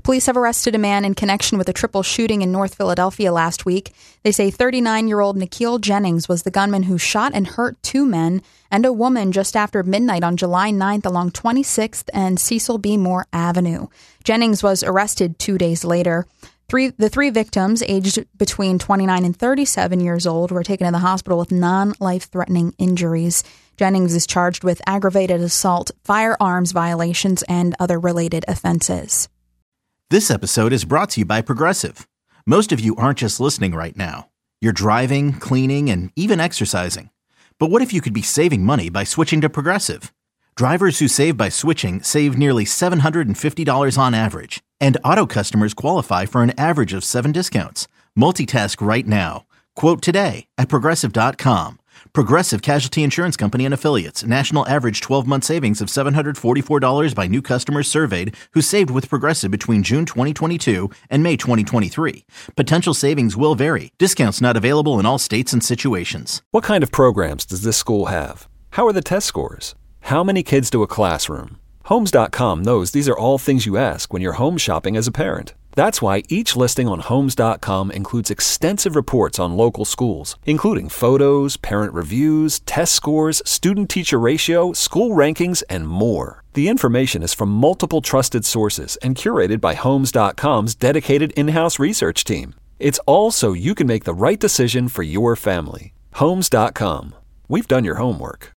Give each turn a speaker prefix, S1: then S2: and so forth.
S1: Police have arrested a man in connection with a triple shooting in North Philadelphia last week. They say 39-year-old Nikhil Jennings was the gunman who shot and hurt two men and a woman just after midnight on July 9th along 26th and Cecil B. Moore Avenue. Jennings was arrested 2 days later. The three victims, aged between 29 and 37 years old, were taken to the hospital with non-life-threatening injuries. Jennings is charged with aggravated assault, firearms violations, and other related offenses.
S2: This episode is brought to you by Progressive. Most of you aren't just listening right now. You're driving, cleaning, and even exercising. But what if you could be saving money by switching to Progressive? Drivers who save by switching save nearly $750 on average. And auto customers qualify for an average of 7 discounts. Multitask right now. Quote today at Progressive.com. Progressive Casualty Insurance Company and Affiliates. National average 12-month savings of $744 by new customers surveyed who saved with Progressive between June 2022 and May 2023. Potential savings will vary. Discounts not available in all states and situations.
S3: What kind of programs does this school have? How are the test scores? How many kids to a classroom? Homes.com knows these are all things you ask when you're home shopping as a parent. That's why each listing on Homes.com includes extensive reports on local schools, including photos, parent reviews, test scores, student-teacher ratio, school rankings, and more. The information is from multiple trusted sources and curated by Homes.com's dedicated in-house research team. It's all so you can make the right decision for your family. Homes.com. We've done your homework.